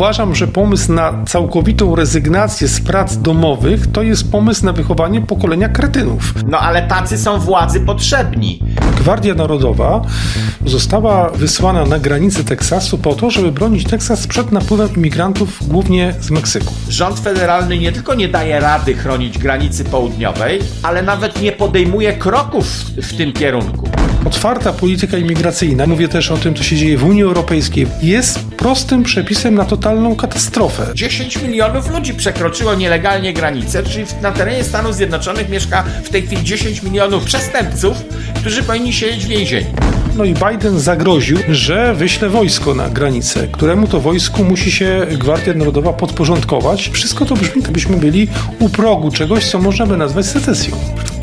Uważam, że pomysł na całkowitą rezygnację z prac domowych to jest pomysł na wychowanie pokolenia kretynów. No ale tacy są władzy potrzebni. Gwardia Narodowa została wysłana na granicę Teksasu po to, żeby bronić Teksas przed napływem imigrantów, głównie z Meksyku. Rząd federalny nie tylko nie daje rady chronić granicy południowej, ale nawet nie podejmuje kroków w tym kierunku. Otwarta polityka imigracyjna, mówię też o tym, co się dzieje w Unii Europejskiej, jest prostym przepisem na totalną katastrofę. 10 milionów ludzi przekroczyło nielegalnie granicę, czyli na terenie Stanów Zjednoczonych mieszka w tej chwili 10 milionów przestępców, którzy powinni siedzieć w więzieniu. No i Biden zagroził, że wyśle wojsko na granicę, któremu to wojsku musi się Gwardia Narodowa podporządkować. Wszystko to brzmi, jakbyśmy byli u progu czegoś, co można by nazwać secesją.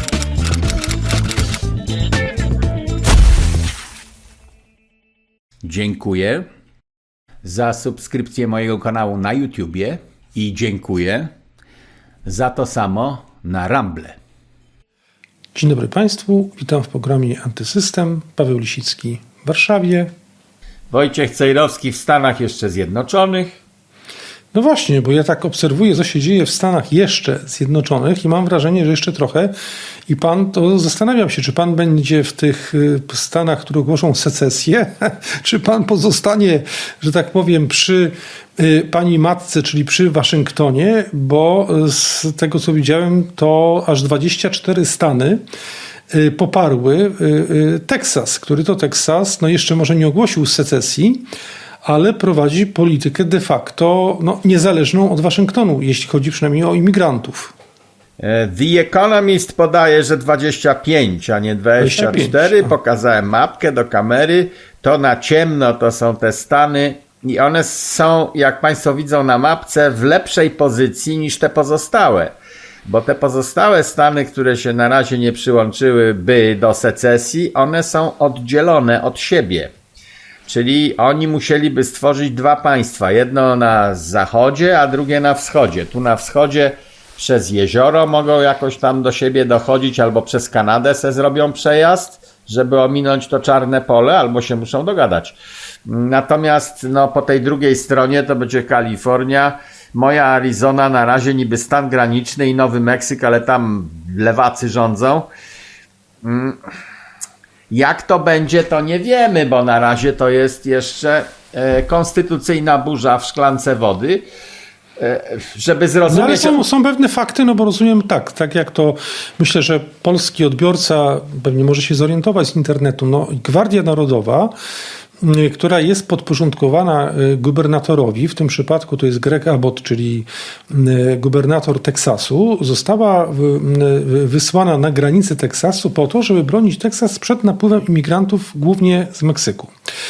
Dziękuję za subskrypcję mojego kanału na YouTubie i dziękuję za to samo na Rumble. Dzień dobry Państwu, witam w programie Antysystem. Paweł Lisicki w Warszawie. Wojciech Cejrowski w Stanach jeszcze Zjednoczonych. No właśnie, bo ja tak obserwuję, co się dzieje w Stanach jeszcze Zjednoczonych i mam wrażenie, że jeszcze trochę. I pan, to zastanawiam się, czy pan będzie w tych Stanach, które głoszą secesję, czy pan pozostanie, że tak powiem, przy pani matce, czyli przy Waszyngtonie, bo z tego, co widziałem, to aż 24 stany poparły Teksas, który to Teksas, no jeszcze może nie ogłosił secesji, ale prowadzi politykę de facto niezależną od Waszyngtonu, jeśli chodzi przynajmniej o imigrantów. The Economist podaje, że 25, a nie 24. 25. Pokazałem mapkę do kamery. To na ciemno to są te stany i one są, jak Państwo widzą na mapce, w lepszej pozycji niż te pozostałe. Bo te pozostałe stany, które się na razie nie przyłączyłyby do secesji, one są oddzielone od siebie. Czyli oni musieliby stworzyć dwa państwa. Jedno na zachodzie, a drugie na wschodzie. Tu na wschodzie przez jezioro mogą jakoś tam do siebie dochodzić, albo przez Kanadę se zrobią przejazd, żeby ominąć to czarne pole, albo się muszą dogadać. Natomiast po tej drugiej stronie to będzie Kalifornia, moja Arizona, na razie niby stan graniczny i Nowy Meksyk, ale tam lewacy rządzą. Jak to będzie, to nie wiemy, bo na razie to jest jeszcze konstytucyjna burza w szklance wody. Żeby zrozumieć... No ale są pewne fakty, bo rozumiem tak jak to myślę, że polski odbiorca pewnie może się zorientować z internetu. Gwardia Narodowa, która jest podporządkowana gubernatorowi, w tym przypadku to jest Greg Abbott, czyli gubernator Teksasu, została wysłana na granicę Teksasu po to, żeby bronić Teksas przed napływem imigrantów, głównie z Meksyku.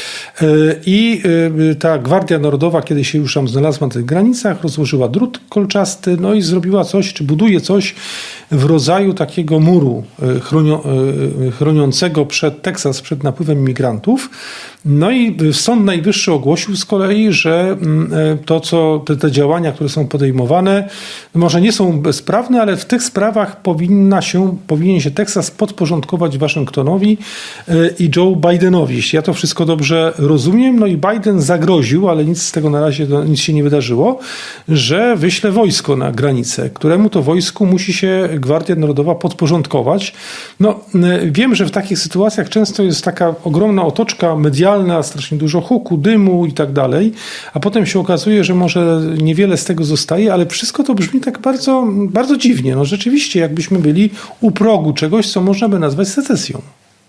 I ta Gwardia Narodowa, kiedy się już tam znalazła na tych granicach, rozłożyła drut kolczasty, i zrobiła coś, czy buduje coś w rodzaju takiego muru chroniącego Teksas przed napływem imigrantów. I Sąd Najwyższy ogłosił z kolei, że te działania, które są podejmowane, może nie są bezprawne, ale w tych sprawach powinien się Teksas podporządkować Waszyngtonowi i Joe Bidenowi. Jeśli ja to wszystko dobrze rozumiem, i Biden zagroził, ale nic z tego na razie nic się nie wydarzyło, że wyśle wojsko na granicę, któremu to wojsku musi się Gwardia Narodowa podporządkować. Wiem, że w takich sytuacjach często jest taka ogromna otoczka medialna, strasznie dużo huku, dymu i tak dalej, a potem się okazuje, że może niewiele z tego zostaje, ale wszystko to brzmi tak bardzo, bardzo dziwnie. Rzeczywiście, jakbyśmy byli u progu czegoś, co można by nazwać secesją.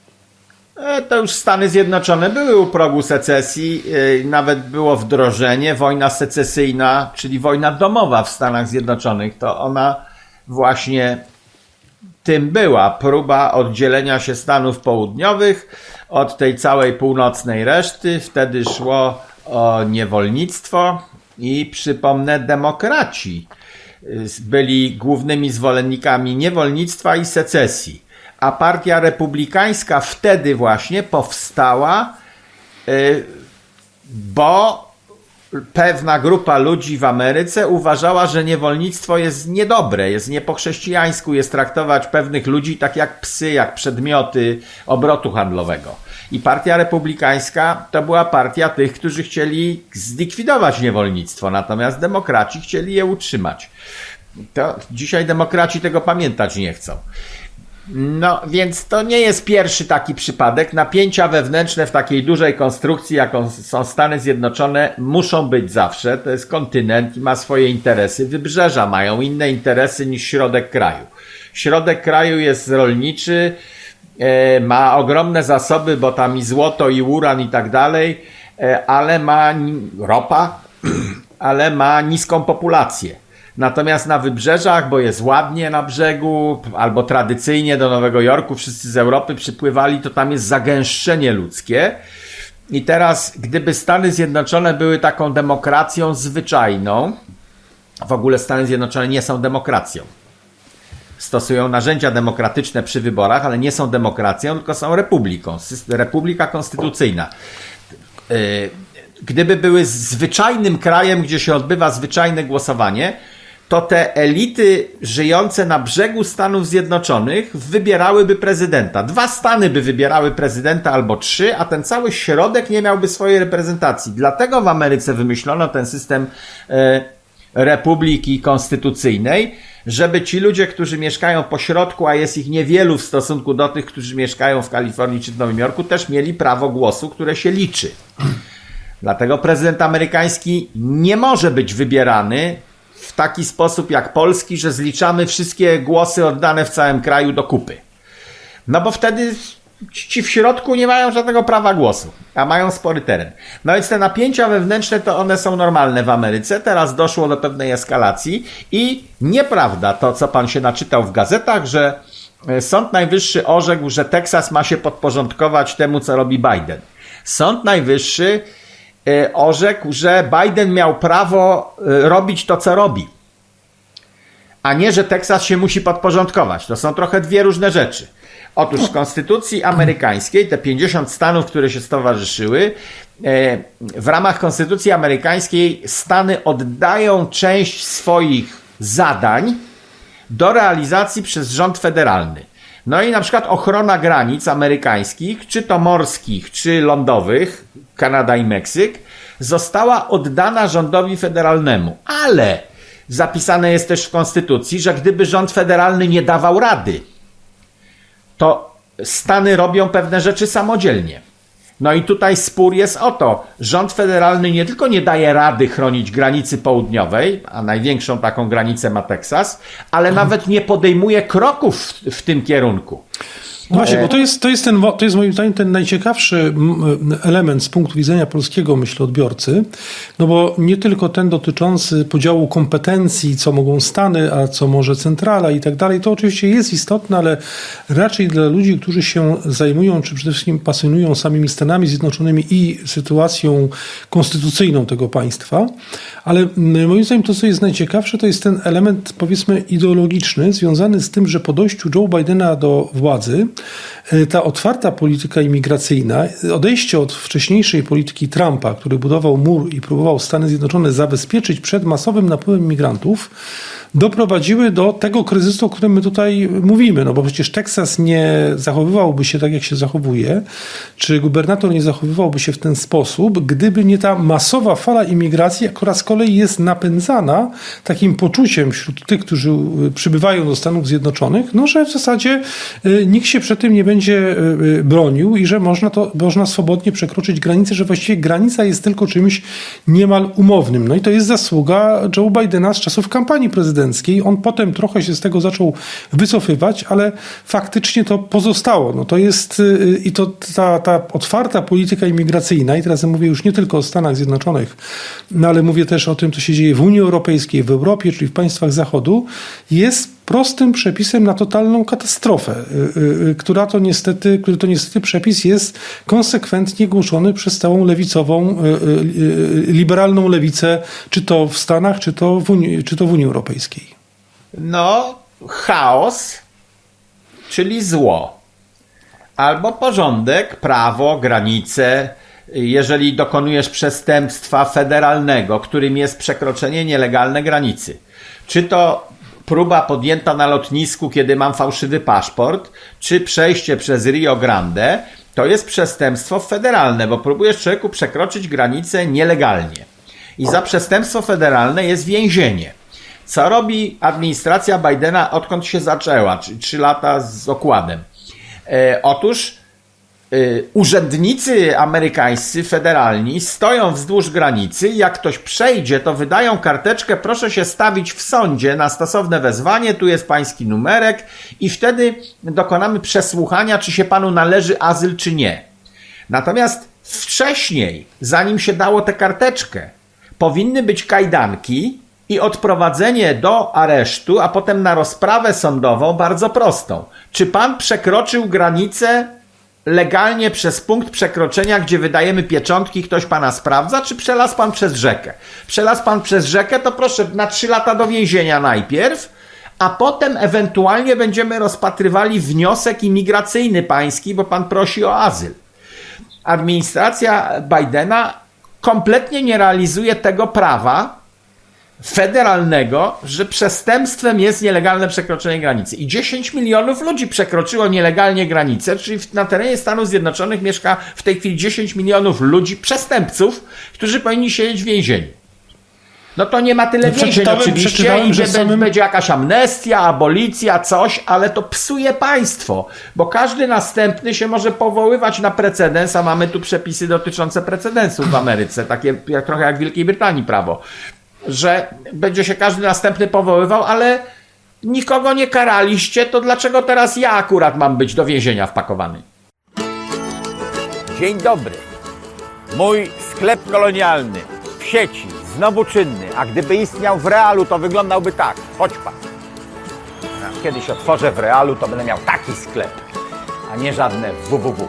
To już Stany Zjednoczone były u progu secesji, nawet było wdrożenie, wojna secesyjna, czyli wojna domowa w Stanach Zjednoczonych, to ona właśnie tym była, próba oddzielenia się Stanów Południowych od tej całej północnej reszty. Wtedy szło o niewolnictwo i przypomnę, demokraci byli głównymi zwolennikami niewolnictwa i secesji. A partia republikańska wtedy właśnie powstała, bo pewna grupa ludzi w Ameryce uważała, że niewolnictwo jest niedobre, jest nie po chrześcijańsku, jest traktować pewnych ludzi tak jak psy, jak przedmioty obrotu handlowego. I partia republikańska to była partia tych, którzy chcieli zlikwidować niewolnictwo, natomiast demokraci chcieli je utrzymać. To dzisiaj demokraci tego pamiętać nie chcą. No, więc to nie jest pierwszy taki przypadek. Napięcia wewnętrzne w takiej dużej konstrukcji, jaką są Stany Zjednoczone, muszą być zawsze. To jest kontynent i ma swoje interesy. Wybrzeża mają inne interesy niż środek kraju. Środek kraju jest rolniczy, ma ogromne zasoby, bo tam i złoto, i uran i tak dalej, ale ma ropa, ale ma niską populację. Natomiast na wybrzeżach, bo jest ładnie na brzegu, albo tradycyjnie do Nowego Jorku wszyscy z Europy przypływali, to tam jest zagęszczenie ludzkie. I teraz, gdyby Stany Zjednoczone były taką demokracją zwyczajną, w ogóle Stany Zjednoczone nie są demokracją. Stosują narzędzia demokratyczne przy wyborach, ale nie są demokracją, tylko są republiką. Republika konstytucyjna. Gdyby były zwyczajnym krajem, gdzie się odbywa zwyczajne głosowanie, to te elity żyjące na brzegu Stanów Zjednoczonych wybierałyby prezydenta. 2 stany by wybierały prezydenta albo 3, a ten cały środek nie miałby swojej reprezentacji. Dlatego w Ameryce wymyślono ten system republiki konstytucyjnej, żeby ci ludzie, którzy mieszkają po środku, a jest ich niewielu w stosunku do tych, którzy mieszkają w Kalifornii czy w Nowym Jorku, też mieli prawo głosu, które się liczy. Dlatego prezydent amerykański nie może być wybierany w taki sposób jak polski, że zliczamy wszystkie głosy oddane w całym kraju do kupy. No bo wtedy ci w środku nie mają żadnego prawa głosu, a mają spory teren. No więc te napięcia wewnętrzne to one są normalne w Ameryce. Teraz doszło do pewnej eskalacji i nieprawda to, co pan się naczytał w gazetach, że Sąd Najwyższy orzekł, że Teksas ma się podporządkować temu, co robi Biden. Sąd Najwyższy orzekł, że Biden miał prawo robić to, co robi, a nie, że Teksas się musi podporządkować. To są trochę dwie różne rzeczy. Otóż w Konstytucji amerykańskiej, te 50 stanów, które się stowarzyszyły, w ramach Konstytucji amerykańskiej Stany oddają część swoich zadań do realizacji przez rząd federalny. No i na przykład ochrona granic amerykańskich, czy to morskich, czy lądowych, Kanada i Meksyk, została oddana rządowi federalnemu. Ale zapisane jest też w Konstytucji, że gdyby rząd federalny nie dawał rady, to Stany robią pewne rzeczy samodzielnie. No i tutaj spór jest o to, rząd federalny nie tylko nie daje rady chronić granicy południowej, a największą taką granicę ma Teksas, ale nawet nie podejmuje kroków w tym kierunku. Właśnie, bo to jest moim zdaniem ten najciekawszy element z punktu widzenia polskiego, myślę, odbiorcy, no bo nie tylko ten dotyczący podziału kompetencji, co mogą Stany, a co może centrala i tak dalej, to oczywiście jest istotne, ale raczej dla ludzi, którzy się zajmują, czy przede wszystkim pasjonują samymi Stanami Zjednoczonymi i sytuacją konstytucyjną tego państwa, ale moim zdaniem to, co jest najciekawsze, to jest ten element, powiedzmy, ideologiczny, związany z tym, że po dojściu Joe Bidena do władzy ta otwarta polityka imigracyjna, odejście od wcześniejszej polityki Trumpa, który budował mur i próbował Stany Zjednoczone zabezpieczyć przed masowym napływem migrantów, doprowadziły do tego kryzysu, o którym my tutaj mówimy. No bo przecież Teksas nie zachowywałby się tak, jak się zachowuje, czy gubernator nie zachowywałby się w ten sposób, gdyby nie ta masowa fala imigracji, która z kolei jest napędzana takim poczuciem wśród tych, którzy przybywają do Stanów Zjednoczonych, no że w zasadzie nikt się przed tym nie będzie bronił i że można swobodnie przekroczyć granicę, że właściwie granica jest tylko czymś niemal umownym. No i to jest zasługa Joe Bidena z czasów kampanii prezydenckiej. On potem trochę się z tego zaczął wycofywać, ale faktycznie to pozostało. No to jest i to ta otwarta polityka imigracyjna, i teraz mówię już nie tylko o Stanach Zjednoczonych, no ale mówię też o tym, co się dzieje w Unii Europejskiej, w Europie, czyli w państwach Zachodu, jest prostym przepisem na totalną katastrofę, który to niestety przepis jest konsekwentnie głoszony przez całą lewicową, liberalną lewicę, czy to w Stanach, czy to w Unii Europejskiej. No, chaos, czyli zło. Albo porządek, prawo, granice, jeżeli dokonujesz przestępstwa federalnego, którym jest przekroczenie nielegalnej granicy. Czy to próba podjęta na lotnisku, kiedy mam fałszywy paszport, czy przejście przez Rio Grande, to jest przestępstwo federalne, bo próbujesz człowieku przekroczyć granicę nielegalnie. I za przestępstwo federalne jest więzienie. Co robi administracja Bidena, odkąd się zaczęła, czyli 3 lata z okładem? Otóż urzędnicy amerykańscy, federalni, stoją wzdłuż granicy i jak ktoś przejdzie, to wydają karteczkę, proszę się stawić w sądzie na stosowne wezwanie, tu jest pański numerek i wtedy dokonamy przesłuchania, czy się panu należy azyl, czy nie. Natomiast wcześniej, zanim się dało tę karteczkę, powinny być kajdanki i odprowadzenie do aresztu, a potem na rozprawę sądową bardzo prostą. Czy pan przekroczył granicę legalnie przez punkt przekroczenia, gdzie wydajemy pieczątki, ktoś pana sprawdza, czy przelazł pan przez rzekę? Przelazł pan przez rzekę, to proszę na 3 lata do więzienia najpierw, a potem ewentualnie będziemy rozpatrywali wniosek imigracyjny pański, bo pan prosi o azyl. Administracja Bidena kompletnie nie realizuje tego prawa federalnego, że przestępstwem jest nielegalne przekroczenie granicy. I 10 milionów ludzi przekroczyło nielegalnie granicę, czyli na terenie Stanów Zjednoczonych mieszka w tej chwili 10 milionów ludzi, przestępców, którzy powinni siedzieć w więzieniu. No to nie ma tyle więzień oczywiście i będzie jakaś amnestia, abolicja, coś, ale to psuje państwo, bo każdy następny się może powoływać na precedens, a mamy tu przepisy dotyczące precedensów w Ameryce, takie trochę jak w Wielkiej Brytanii prawo, że będzie się każdy następny powoływał, ale nikogo nie karaliście, to dlaczego teraz ja akurat mam być do więzienia wpakowany? Dzień dobry. Mój sklep kolonialny w sieci, znowu czynny, a gdyby istniał w realu, to wyglądał tak. Chodź pan. Kiedyś otworzę w realu, to będę miał taki sklep, a nie żadne www.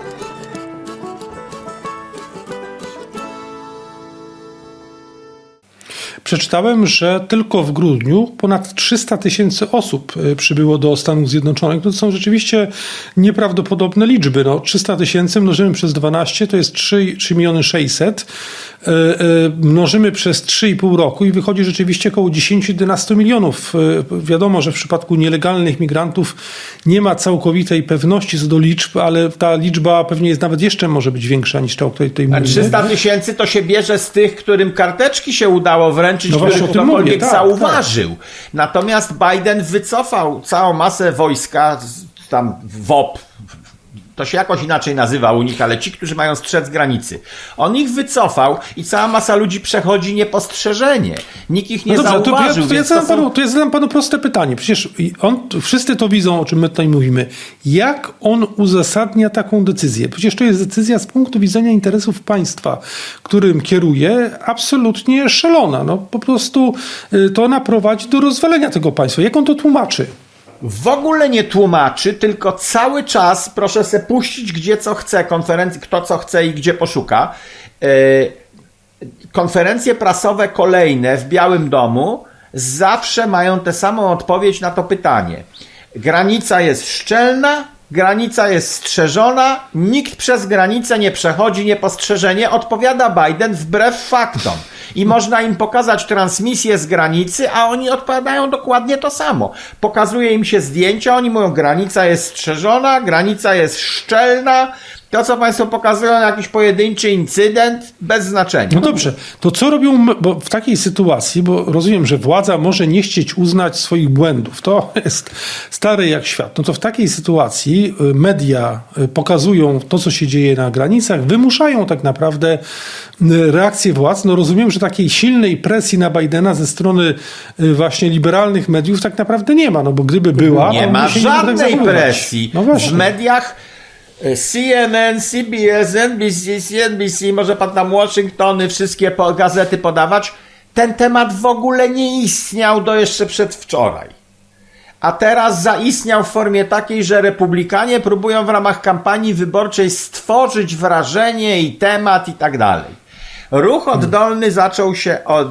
Przeczytałem, że tylko w grudniu ponad 300 000 osób przybyło do Stanów Zjednoczonych. To są rzeczywiście nieprawdopodobne liczby. 300 000 mnożymy przez 12 to jest 3 600 000. Mnożymy przez 3,5 roku i wychodzi rzeczywiście około 10-11 milionów. Wiadomo, że w przypadku nielegalnych migrantów nie ma całkowitej pewności co do liczb, ale ta liczba pewnie jest nawet jeszcze może być większa niż ta, o której tutaj mówimy. 300 000 to się bierze z tych, którym karteczki się udało wręczyć, których ktokolwiek zauważył. Tak. Natomiast Biden wycofał całą masę wojska, tam WOP, to się jakoś inaczej nazywa u nich, ale ci, którzy mają strzec granicy. On ich wycofał i cała masa ludzi przechodzi niepostrzeżenie. Nikt ich nie zauważył. To ja zadam panu proste pytanie. Przecież wszyscy to widzą, o czym my tutaj mówimy. Jak on uzasadnia taką decyzję? Przecież to jest decyzja z punktu widzenia interesów państwa, którym kieruje, absolutnie szalona. Po prostu to ona prowadzi do rozwalenia tego państwa. Jak on to tłumaczy? W ogóle nie tłumaczy, tylko cały czas, proszę se puścić gdzie co chce, kto co chce i gdzie poszuka. Konferencje prasowe kolejne w Białym Domu zawsze mają tę samą odpowiedź na to pytanie. Granica jest szczelna, granica jest strzeżona, nikt przez granicę nie przechodzi niepostrzeżenie, odpowiada Biden wbrew faktom. I można im pokazać transmisję z granicy, a oni odpowiadają dokładnie to samo. Pokazuje im się zdjęcia, oni mówią, granica jest strzeżona, granica jest szczelna. To, co państwo pokazują, jakiś pojedynczy incydent, bez znaczenia. No dobrze, to co robią bo w takiej sytuacji, bo rozumiem, że władza może nie chcieć uznać swoich błędów. To jest stare jak świat. No to w takiej sytuacji media pokazują to, co się dzieje na granicach, wymuszają tak naprawdę reakcję władz. No rozumiem, że takiej silnej presji na Bidena ze strony właśnie liberalnych mediów tak naprawdę nie ma, no bo gdyby była... Nie ma żadnej presji. No w mediach CNN, CBS, NBC, CNBC, może pan tam Washingtony, wszystkie gazety podawać, ten temat w ogóle nie istniał do jeszcze przedwczoraj. A teraz zaistniał w formie takiej, że republikanie próbują w ramach kampanii wyborczej stworzyć wrażenie i temat i tak dalej. Ruch oddolny zaczął się od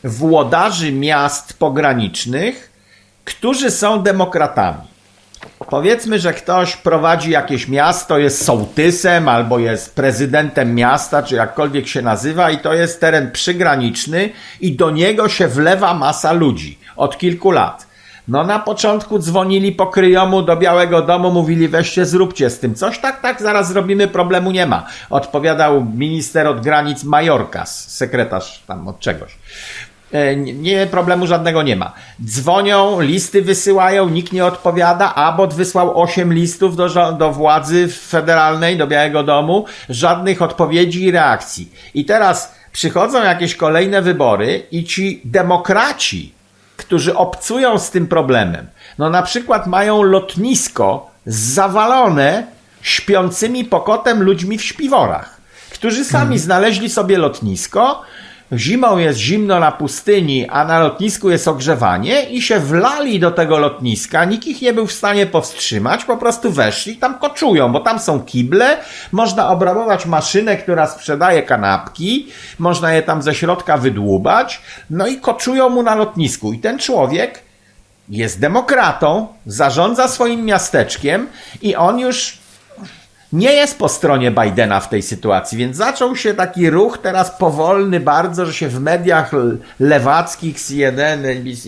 włodarzy miast pogranicznych, którzy są demokratami. powiedzmy, że ktoś prowadzi jakieś miasto, jest sołtysem albo jest prezydentem miasta, czy jakkolwiek się nazywa i to jest teren przygraniczny i do niego się wlewa masa ludzi od kilku lat. No na początku dzwonili po kryjomu do Białego Domu, mówili weźcie zróbcie z tym coś, tak, zaraz zrobimy, problemu nie ma. Odpowiadał minister od granic Majorkas, sekretarz tam od czegoś. Nie, problemu żadnego nie ma. Dzwonią, listy wysyłają, nikt nie odpowiada. Abbott wysłał 8 listów do władzy federalnej, do Białego Domu. Żadnych odpowiedzi i reakcji. I teraz przychodzą jakieś kolejne wybory i ci demokraci, którzy obcują z tym problemem, no na przykład mają lotnisko zawalone śpiącymi pokotem ludźmi w śpiworach, którzy sami znaleźli sobie lotnisko. Zimą jest zimno na pustyni, a na lotnisku jest ogrzewanie i się wlali do tego lotniska. Nikt ich nie był w stanie powstrzymać, po prostu weszli, tam koczują, bo tam są kible, można obrabować maszynę, która sprzedaje kanapki, można je tam ze środka wydłubać, no i koczują mu na lotnisku. I ten człowiek jest demokratą, zarządza swoim miasteczkiem i on już nie jest po stronie Bidena w tej sytuacji, więc zaczął się taki ruch teraz powolny bardzo, że się w mediach lewackich, CNN, NBC,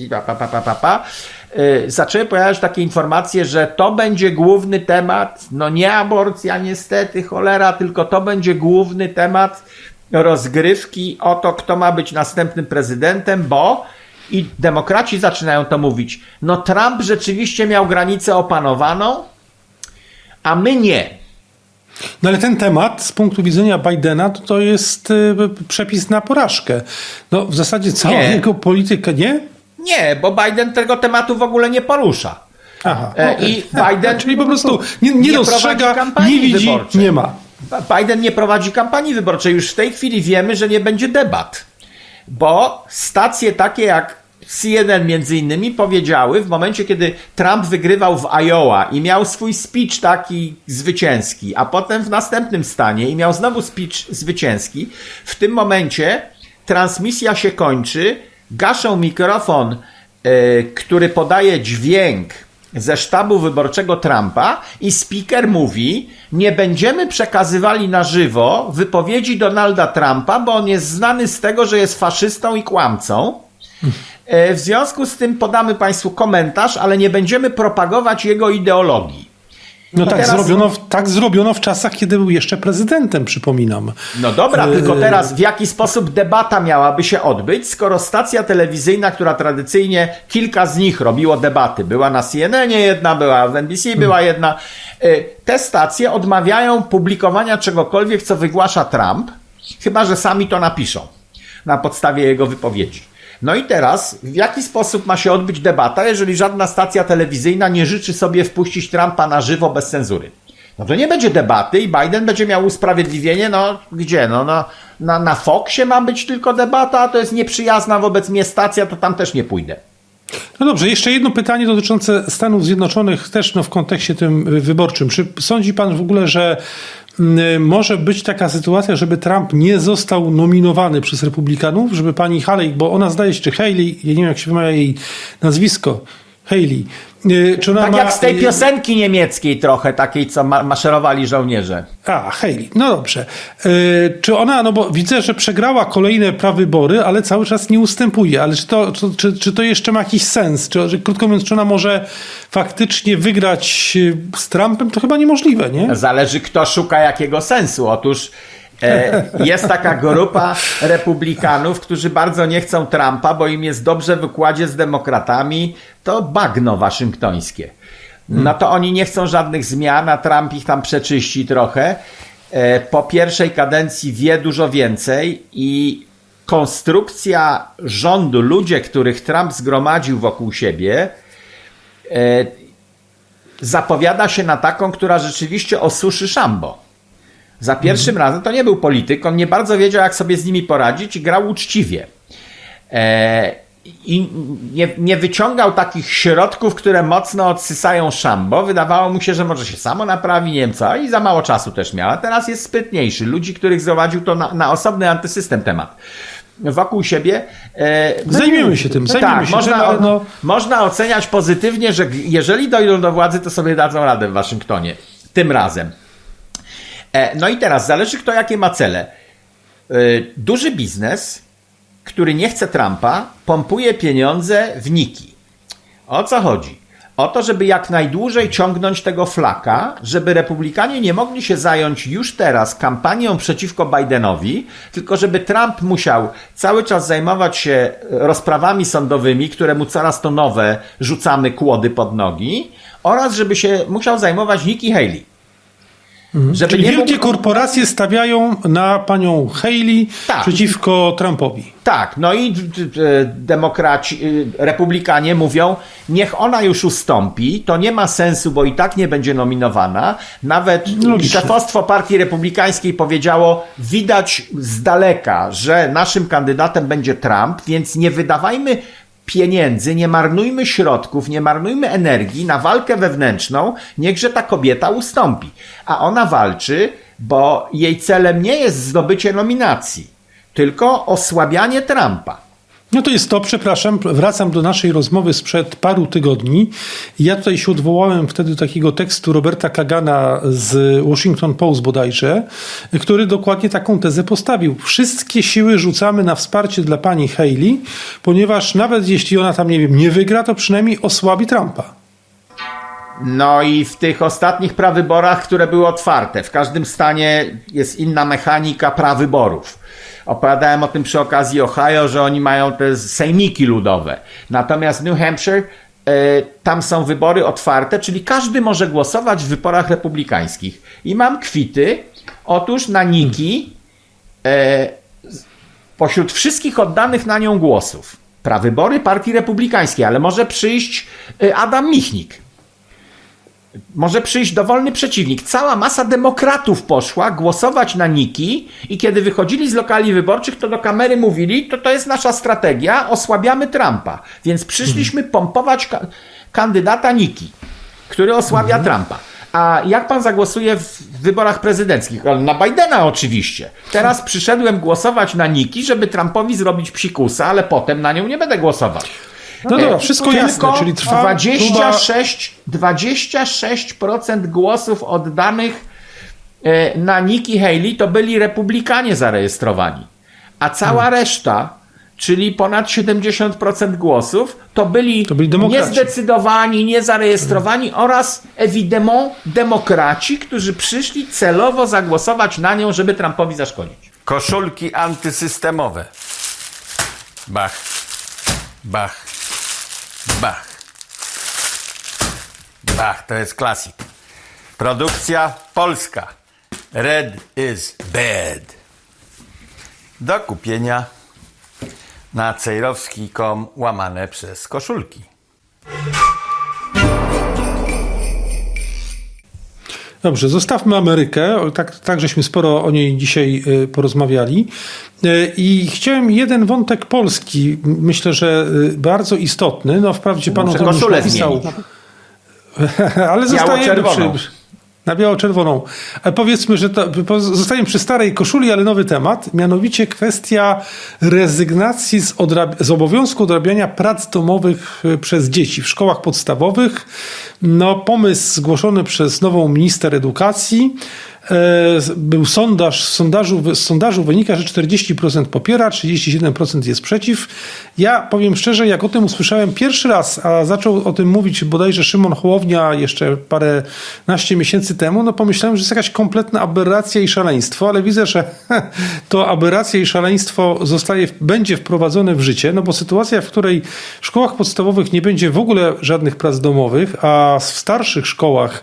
zaczęły pojawiać takie informacje, że to będzie główny temat, no nie aborcja niestety, cholera, tylko to będzie główny temat rozgrywki o to, kto ma być następnym prezydentem, bo i demokraci zaczynają to mówić, no Trump rzeczywiście miał granicę opanowaną, a my nie. No ale ten temat z punktu widzenia Bidena to jest przepis na porażkę. No w zasadzie cała jego polityka, nie? Nie, bo Biden tego tematu w ogóle nie porusza. Aha, okay. I Biden czyli po prostu nie dostrzega, nie widzi, wyborczej. Nie ma. Biden nie prowadzi kampanii wyborczej. Już w tej chwili wiemy, że nie będzie debat. Bo stacje takie jak CNN między innymi powiedziały w momencie, kiedy Trump wygrywał w Iowa i miał swój speech taki zwycięski, a potem w następnym stanie i miał znowu speech zwycięski, w tym momencie transmisja się kończy, gaszą mikrofon, który podaje dźwięk ze sztabu wyborczego Trumpa i speaker mówi, nie będziemy przekazywali na żywo wypowiedzi Donalda Trumpa, bo on jest znany z tego, że jest faszystą i kłamcą. W związku z tym podamy Państwu komentarz, ale nie będziemy propagować jego ideologii. No tak zrobiono w czasach, kiedy był jeszcze prezydentem, przypominam. No dobra, tylko teraz w jaki sposób debata miałaby się odbyć, skoro stacja telewizyjna, która tradycyjnie kilka z nich robiło debaty, była na CNN-ie jedna, była w NBC, była jedna, te stacje odmawiają publikowania czegokolwiek, co wygłasza Trump, chyba że sami to napiszą na podstawie jego wypowiedzi. No i teraz, w jaki sposób ma się odbyć debata, jeżeli żadna stacja telewizyjna nie życzy sobie wpuścić Trumpa na żywo bez cenzury? No to nie będzie debaty i Biden będzie miał usprawiedliwienie, no gdzie? Na Foxie ma być tylko debata, a to jest nieprzyjazna wobec mnie stacja, to tam też nie pójdę. No dobrze, jeszcze jedno pytanie dotyczące Stanów Zjednoczonych też w kontekście tym wyborczym. Czy sądzi pan w ogóle, że może być taka sytuacja, żeby Trump nie został nominowany przez Republikanów, żeby pani Haley, bo ona zdaje się, czy Haley, ja nie wiem jak się wymawia jej nazwisko, Haley. Czy ona tak jak z tej piosenki niemieckiej trochę, takiej, co maszerowali żołnierze. Haley, no dobrze. Czy ona, no bo widzę, że przegrała kolejne prawybory, ale cały czas nie ustępuje. Ale czy to jeszcze ma jakiś sens? Czy, krótko mówiąc, czy ona może faktycznie wygrać z Trumpem? To chyba niemożliwe, nie? Zależy, kto szuka jakiego sensu. Otóż jest taka grupa republikanów, którzy bardzo nie chcą Trumpa, bo im jest dobrze w układzie z demokratami, to bagno waszyngtońskie. No to oni nie chcą żadnych zmian, a Trump ich tam przeczyści trochę. Po pierwszej kadencji wie dużo więcej i konstrukcja rządu, ludzie, których Trump zgromadził wokół siebie, zapowiada się na taką, która rzeczywiście osuszy szambo. Za pierwszym razem to nie był polityk, on nie bardzo wiedział, jak sobie z nimi poradzić i grał uczciwie. I nie wyciągał takich środków, które mocno odsysają szambo. Wydawało mu się, że może się samo naprawi, nie wiem co, i za mało czasu też miał. A teraz jest sprytniejszy. Ludzi, których zgromadził, to na osobny antysystem temat. wokół siebie. Zajmiemy się tym. Tak, można oceniać pozytywnie, że jeżeli dojdą do władzy, to sobie dadzą radę w Waszyngtonie. Tym razem. No i teraz zależy kto jakie ma cele. Duży biznes, który nie chce Trumpa, pompuje pieniądze w niki. O co chodzi? O to, żeby jak najdłużej ciągnąć tego flaka, żeby republikanie nie mogli się zająć już teraz kampanią przeciwko Bidenowi, tylko żeby Trump musiał cały czas zajmować się rozprawami sądowymi, któremu coraz to nowe rzucamy kłody pod nogi, oraz żeby się musiał zajmować Nikki Haley. Czyli wielkie korporacje stawiają na panią Haley przeciwko Trumpowi. Tak, no i republikanie mówią, niech ona już ustąpi, to nie ma sensu, bo i tak nie będzie nominowana. Nawet szefostwo partii republikańskiej powiedziało, widać z daleka, że naszym kandydatem będzie Trump, więc nie wydawajmy pieniędzy, nie marnujmy środków, nie marnujmy energii na walkę wewnętrzną, niechże ta kobieta ustąpi. A ona walczy, bo jej celem nie jest zdobycie nominacji, tylko osłabianie Trumpa. No to jest to, przepraszam, wracam do naszej rozmowy sprzed paru tygodni. Ja tutaj się odwołałem wtedy do takiego tekstu Roberta Kagana z Washington Post bodajże, który dokładnie taką tezę postawił. Wszystkie siły rzucamy na wsparcie dla pani Haley, ponieważ nawet jeśli ona tam, nie wygra, to przynajmniej osłabi Trumpa. No i w tych ostatnich prawyborach, które były otwarte, w każdym stanie jest inna mechanika prawyborów. Opowiadałem o tym przy okazji Ohio, że oni mają te sejmiki ludowe. Natomiast New Hampshire, tam są wybory otwarte, czyli każdy może głosować w wyborach republikańskich. I mam kwity, otóż na Nikki, pośród wszystkich oddanych na nią głosów, prawybory partii republikańskiej, ale może przyjść Adam Michnik. Może przyjść dowolny przeciwnik. Cała masa demokratów poszła głosować na Nikki i kiedy wychodzili z lokali wyborczych, to do kamery mówili, to jest nasza strategia, osłabiamy Trumpa. Więc przyszliśmy pompować kandydata Nikki, który osłabia Trumpa. A jak pan zagłosuje w wyborach prezydenckich? Na Bidena oczywiście. Teraz przyszedłem głosować na Nikki, żeby Trumpowi zrobić psikusa, ale potem na nią nie będę głosować. No dobra, wszystko jasne, czyli trwa 26% głosów oddanych na Nikki Haley to byli republikanie zarejestrowani, a cała reszta, czyli ponad 70% głosów, to byli niezdecydowani, niezarejestrowani oraz évidemment demokraci, którzy przyszli celowo zagłosować na nią, żeby Trumpowi zaszkodzić. Koszulki antysystemowe. Bach, bach. Bach. Bach, to jest klasyk. Produkcja polska. Red is bad. Do kupienia na cejrowski.com /koszulki. Dobrze, zostawmy Amerykę, tak żeśmy sporo o niej dzisiaj porozmawiali. I chciałem jeden wątek polski, myślę, że bardzo istotny. No wprawdzie pan o tym już napisał. Ale zostajemy na biało-czerwoną. Powiedzmy, że zostajemy przy starej koszuli, ale nowy temat, mianowicie kwestia rezygnacji z obowiązku odrabiania prac domowych przez dzieci w szkołach podstawowych. No, pomysł zgłoszony przez nową minister edukacji. Był sondaż, z sondażu wynika, że 40% popiera, 37% jest przeciw. Ja powiem szczerze, jak o tym usłyszałem pierwszy raz, a zaczął o tym mówić bodajże Szymon Hołownia jeszcze paręnaście miesięcy temu, no pomyślałem, że jest jakaś kompletna aberracja i szaleństwo, ale widzę, że to aberracja i szaleństwo będzie wprowadzone w życie, no bo sytuacja, w której w szkołach podstawowych nie będzie w ogóle żadnych prac domowych, a w starszych szkołach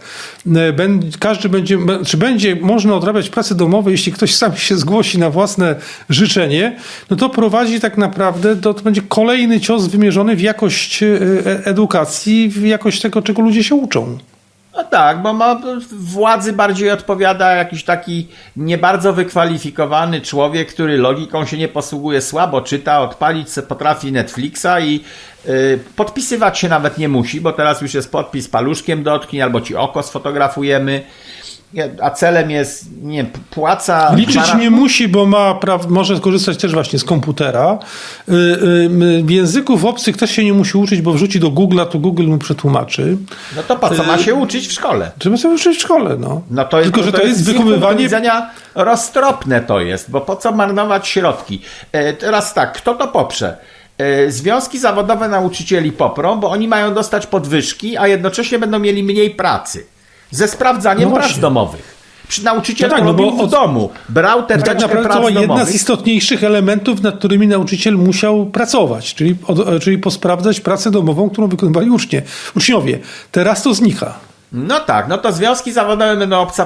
będzie można odrabiać prace domowe, jeśli ktoś sam się zgłosi na własne życzenie, no to prowadzi tak naprawdę, to będzie kolejny cios wymierzony w jakość edukacji, w jakość tego, czego ludzie się uczą. No tak, bo władzy bardziej odpowiada jakiś taki nie bardzo wykwalifikowany człowiek, który logiką się nie posługuje, słabo czyta, odpalić se potrafi Netflixa i podpisywać się nawet nie musi, bo teraz już jest podpis paluszkiem dotknij, albo ci oko sfotografujemy. a celem jest, nie płaca... Liczyć nie musi, bo może korzystać też właśnie z komputera. Języków obcych też się nie musi uczyć, bo wrzuci do Google'a, to Google mu przetłumaczy. No to po co ma się uczyć w szkole? Trzeba się uczyć w szkole, no. Tylko, że to jest wychowywanie... Z widzenia roztropne to jest, bo po co marnować środki? Teraz tak, kto to poprze? Związki zawodowe nauczycieli poprą, bo oni mają dostać podwyżki, a jednocześnie będą mieli mniej pracy. Ze sprawdzaniem prac domowych. Nauczyciel to robił w domu. Brał te tak naprawdę to jedna z istotniejszych elementów, nad którymi nauczyciel musiał pracować, czyli posprawdzać pracę domową, którą wykonywali uczniowie. Teraz to znika. No tak, no to związki zawodowe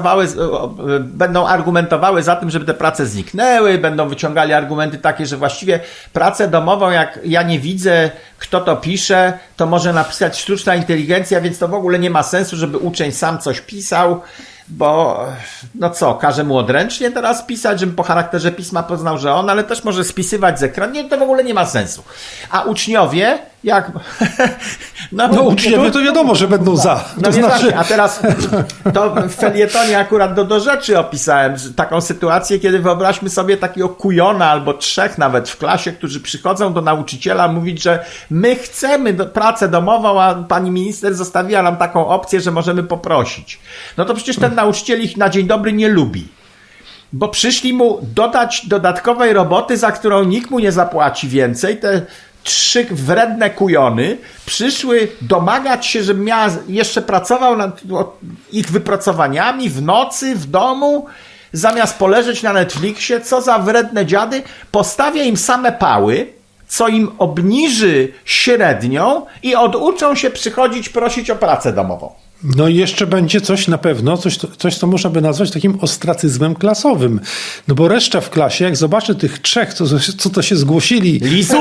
będą argumentowały za tym, żeby te prace zniknęły, będą wyciągali argumenty takie, że właściwie pracę domową, jak ja nie widzę, kto to pisze, to może napisać sztuczna inteligencja, więc to w ogóle nie ma sensu, żeby uczeń sam coś pisał, bo no co, każe mu odręcznie teraz pisać, żeby po charakterze pisma poznał, że on, ale też może spisywać z ekranu. Nie, to w ogóle nie ma sensu. A uczniowie, jak... uczniowie to wiadomo, że będą za. No nie znaczy... A teraz to w felietonie akurat do rzeczy opisałem taką sytuację, kiedy wyobraźmy sobie takiego kujona albo 3 nawet w klasie, którzy przychodzą do nauczyciela mówić, że my chcemy pracę domową, a pani minister zostawiła nam taką opcję, że możemy poprosić. No to przecież ten nauczyciel ich na dzień dobry nie lubi. Bo przyszli mu dodać dodatkowej roboty, za którą nikt mu nie zapłaci więcej. Te 3 wredne kujony przyszły domagać się, żebym ja jeszcze pracował nad ich wypracowaniami w nocy, w domu, zamiast poleżeć na Netflixie. Co za wredne dziady. Postawię im same pały, co im obniży średnią i oduczą się przychodzić prosić o pracę domową. No i jeszcze będzie coś na pewno, coś co można by nazwać takim ostracyzmem klasowym. No bo reszta w klasie, jak zobaczy tych 3, co to się zgłosili,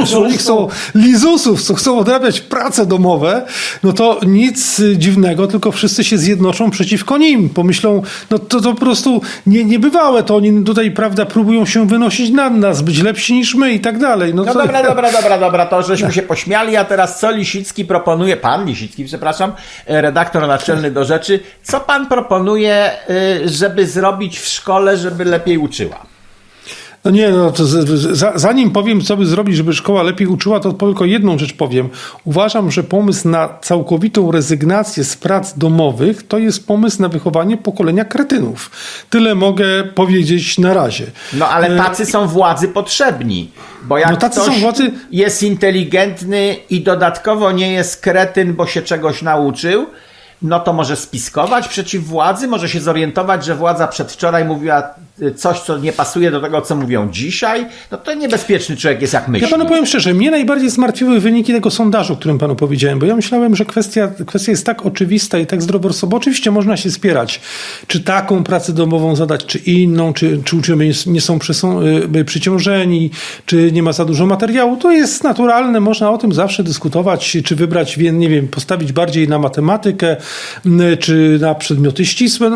lizusów, co chcą odrabiać prace domowe, no to nic dziwnego, tylko wszyscy się zjednoczą przeciwko nim. Pomyślą, no to po prostu niebywałe, to oni tutaj, prawda, próbują się wynosić nad nas, być lepsi niż my i tak dalej. No dobra, to żeśmy się pośmiali, a teraz co Lisicki proponuje, pan Lisicki, przepraszam, redaktor naczelny do rzeczy. Co pan proponuje, żeby zrobić w szkole, żeby lepiej uczyła? No nie, no to zanim powiem, co by zrobić, żeby szkoła lepiej uczyła, to tylko jedną rzecz powiem. Uważam, że pomysł na całkowitą rezygnację z prac domowych to jest pomysł na wychowanie pokolenia kretynów. Tyle mogę powiedzieć na razie. No ale tacy są władzy potrzebni. Bo jak ktoś jest inteligentny i dodatkowo nie jest kretyn, bo się czegoś nauczył, no to może spiskować przeciw władzy, może się zorientować, że władza przedwczoraj mówiła coś, co nie pasuje do tego, co mówią dzisiaj. No to niebezpieczny człowiek jest, jak myśli. Ja panu powiem szczerze, mnie najbardziej zmartwiły wyniki tego sondażu, o którym panu powiedziałem, bo ja myślałem, że kwestia jest tak oczywista i tak zdroworozsądkowa, bo oczywiście można się spierać, czy taką pracę domową zadać, czy inną, czy uczniowie nie są przyciążeni, czy nie ma za dużo materiału. To jest naturalne, można o tym zawsze dyskutować, czy wybrać, nie wiem, postawić bardziej na matematykę, czy na przedmioty ścisłe.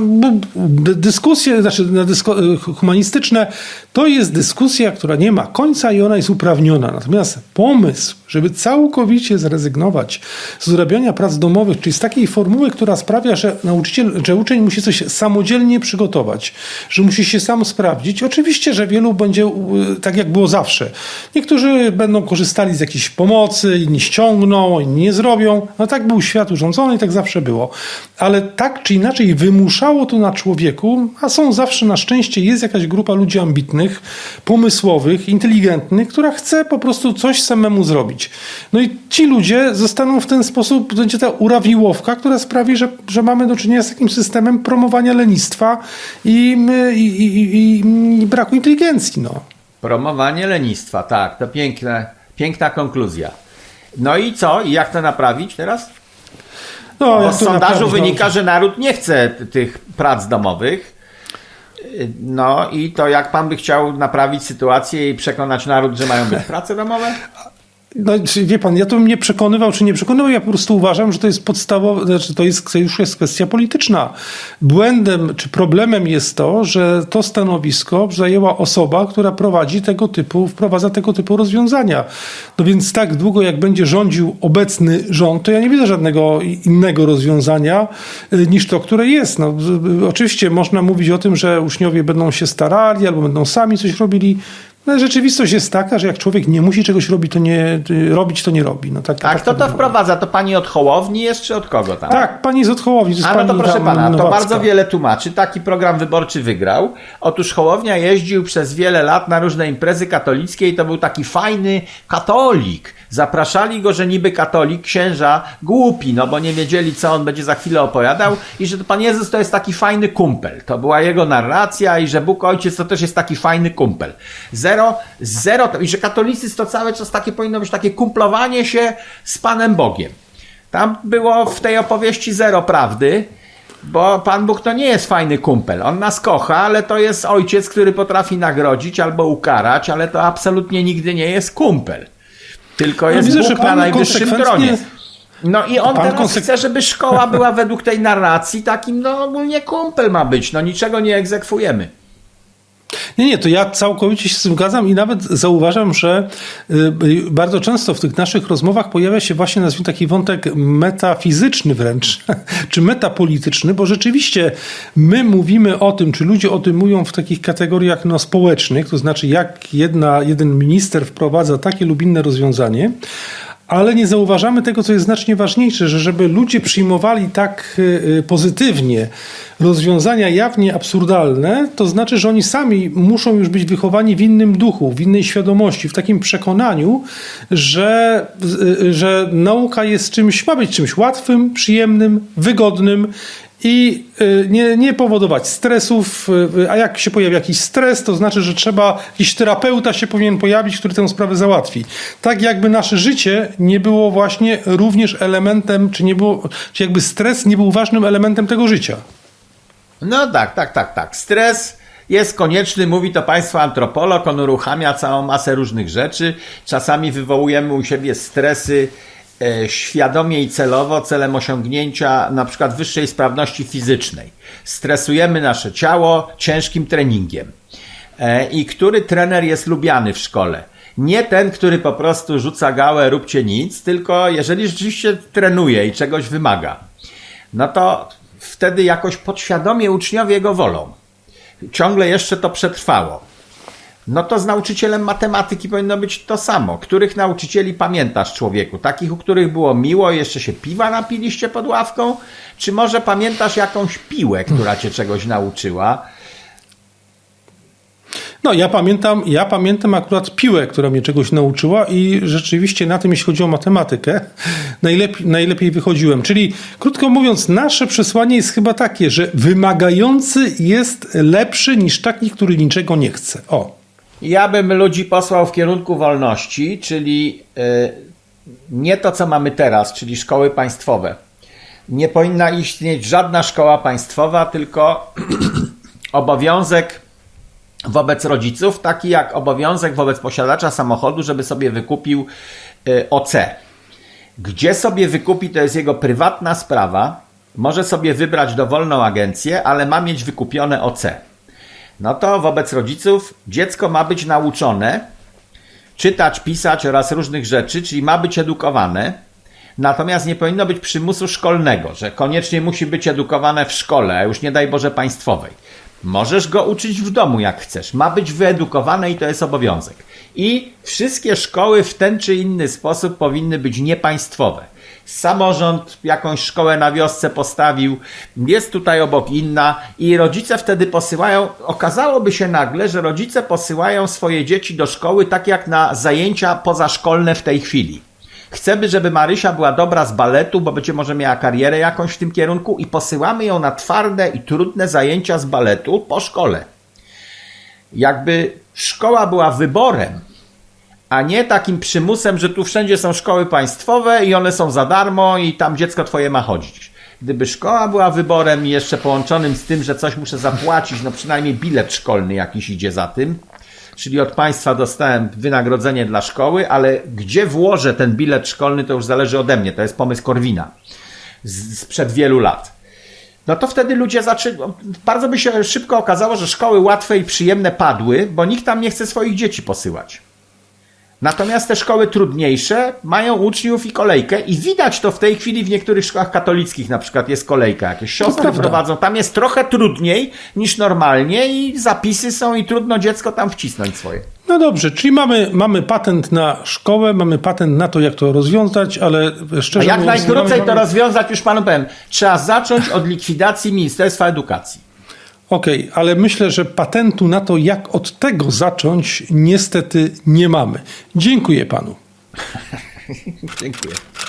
Dyskusje, humanistyczne, to jest dyskusja, która nie ma końca i ona jest uprawniona. Natomiast pomysł, żeby całkowicie zrezygnować z urabiania prac domowych, czyli z takiej formuły, która sprawia, że uczeń musi coś samodzielnie przygotować, że musi się sam sprawdzić. Oczywiście, że wielu będzie tak, jak było zawsze. Niektórzy będą korzystali z jakiejś pomocy, inni ściągną, inni nie zrobią. No tak był świat urządzony i tak zawsze było. Ale tak czy inaczej wymuszało to na człowieku, a są zawsze, na szczęście, jest jakaś grupa ludzi ambitnych, pomysłowych, inteligentnych, która chce po prostu coś samemu zrobić. No i ci ludzie zostaną w ten sposób, będzie ta urawiłowka, która sprawi, że mamy do czynienia z takim systemem promowania lenistwa i braku inteligencji. No. Promowanie lenistwa, tak, to piękna konkluzja. No i co? I jak to naprawić teraz? No, z sondażu wynika, że naród nie chce tych prac domowych. No i to jak pan by chciał naprawić sytuację i przekonać naród, że mają być prace domowe? No, wie pan, ja to bym nie przekonywał, czy nie przekonywał, ja po prostu uważam, że to jest podstawowe, znaczy to już jest kwestia polityczna. Błędem czy problemem jest to, że to stanowisko zajęła osoba, która wprowadza tego typu rozwiązania. No więc tak długo jak będzie rządził obecny rząd, to ja nie widzę żadnego innego rozwiązania niż to, które jest. No, oczywiście można mówić o tym, że uczniowie będą się starali albo będą sami coś robili. No, rzeczywistość jest taka, że jak człowiek nie musi czegoś robić, to nie robi. No, kto to wprowadza? To pani od Hołowni jest, czy od kogo tam? Tak, pani jest od Hołowni. No to proszę pana, to bardzo wiele tłumaczy. Taki program wyborczy wygrał. Otóż Hołownia jeździł przez wiele lat na różne imprezy katolickie i to był taki fajny katolik. Zapraszali go, że niby katolik, księża głupi, no bo nie wiedzieli, co on będzie za chwilę opowiadał i że to Pan Jezus to jest taki fajny kumpel. To była jego narracja i że Bóg Ojciec to też jest taki fajny kumpel. Zero, i że katolicyzm to cały czas takie powinno być takie kumplowanie się z Panem Bogiem. Tam było w tej opowieści zero prawdy, bo Pan Bóg to nie jest fajny kumpel. On nas kocha, ale to jest ojciec, który potrafi nagrodzić albo ukarać, ale to absolutnie nigdy nie jest kumpel. Tylko jest Bóg na najwyższym tronie. No i on teraz chce, żeby szkoła była według tej narracji takim, no ogólnie kumpel ma być, no niczego nie egzekwujemy. Nie, to ja całkowicie się z tym zgadzam i nawet zauważam, że bardzo często w tych naszych rozmowach pojawia się właśnie, nazwijmy, taki wątek metafizyczny wręcz, czy metapolityczny, bo rzeczywiście my mówimy o tym, czy ludzie o tym mówią w takich kategoriach społecznych, to znaczy jak jeden minister wprowadza takie lub inne rozwiązanie, ale nie zauważamy tego, co jest znacznie ważniejsze, że żeby ludzie przyjmowali tak pozytywnie rozwiązania jawnie absurdalne, to znaczy, że oni sami muszą już być wychowani w innym duchu, w innej świadomości, w takim przekonaniu, że nauka jest ma być czymś łatwym, przyjemnym, wygodnym i nie powodować stresów, a jak się pojawi jakiś stres, to znaczy, że jakiś terapeuta się powinien pojawić, który tę sprawę załatwi. Tak jakby nasze życie nie było właśnie również elementem, czy jakby stres nie był ważnym elementem tego życia. No tak. Stres jest konieczny, mówi to państwo antropolog, on uruchamia całą masę różnych rzeczy. Czasami wywołujemy u siebie stresy świadomie i celowo, celem osiągnięcia na przykład wyższej sprawności fizycznej. Stresujemy nasze ciało ciężkim treningiem. I który trener jest lubiany w szkole? Nie ten, który po prostu rzuca gałę, róbcie nic, tylko jeżeli rzeczywiście trenuje i czegoś wymaga, no to wtedy jakoś podświadomie uczniowie go wolą. Ciągle jeszcze to przetrwało. No to z nauczycielem matematyki powinno być to samo. Których nauczycieli pamiętasz, człowieku? Takich, u których było miło i jeszcze się piwa napiliście pod ławką? Czy może pamiętasz jakąś piłę, która cię czegoś nauczyła? No, ja pamiętam akurat piłę, która mnie czegoś nauczyła i rzeczywiście na tym, jeśli chodzi o matematykę, najlepiej wychodziłem. Czyli, krótko mówiąc, nasze przesłanie jest chyba takie, że wymagający jest lepszy niż taki, który niczego nie chce. Ja bym ludzi posłał w kierunku wolności, czyli nie to, co mamy teraz, czyli szkoły państwowe. Nie powinna istnieć żadna szkoła państwowa, tylko obowiązek wobec rodziców, taki jak obowiązek wobec posiadacza samochodu, żeby sobie wykupił OC. Gdzie sobie wykupi, to jest jego prywatna sprawa. Może sobie wybrać dowolną agencję, ale ma mieć wykupione OC. No to wobec rodziców dziecko ma być nauczone czytać, pisać oraz różnych rzeczy, czyli ma być edukowane. Natomiast nie powinno być przymusu szkolnego, że koniecznie musi być edukowane w szkole, a już nie daj Boże państwowej. Możesz go uczyć w domu jak chcesz. Ma być wyedukowane i to jest obowiązek. I wszystkie szkoły w ten czy inny sposób powinny być niepaństwowe. Samorząd jakąś szkołę na wiosce postawił, jest tutaj obok inna i rodzice wtedy posyłają, okazałoby się nagle, że rodzice posyłają swoje dzieci do szkoły tak jak na zajęcia pozaszkolne w tej chwili. Chcemy, żeby Marysia była dobra z baletu, bo będzie może miała karierę jakąś w tym kierunku i posyłamy ją na twarde i trudne zajęcia z baletu po szkole. Jakby szkoła była wyborem, a nie takim przymusem, że tu wszędzie są szkoły państwowe i one są za darmo i tam dziecko twoje ma chodzić. Gdyby szkoła była wyborem i jeszcze połączonym z tym, że coś muszę zapłacić, no przynajmniej bilet szkolny jakiś idzie za tym, czyli od państwa dostałem wynagrodzenie dla szkoły, ale gdzie włożę ten bilet szkolny, to już zależy ode mnie. To jest pomysł Korwina sprzed wielu lat. No to wtedy ludzie bardzo by się szybko okazało, że szkoły łatwe i przyjemne padły, bo nikt tam nie chce swoich dzieci posyłać. Natomiast te szkoły trudniejsze mają uczniów i kolejkę i widać to w tej chwili w niektórych szkołach katolickich na przykład jest kolejka, jakieś siostry prowadzą, tam jest trochę trudniej niż normalnie i zapisy są i trudno dziecko tam wcisnąć swoje. No dobrze, czyli mamy patent na szkołę, mamy patent na to, jak to rozwiązać, ale szczerze mówiąc... A jak najkrócej to rozwiązać, już panu powiem, trzeba zacząć od likwidacji Ministerstwa Edukacji. Okej, ale myślę, że patentu na to, jak od tego zacząć, niestety nie mamy. Dziękuję panu. Dziękuję.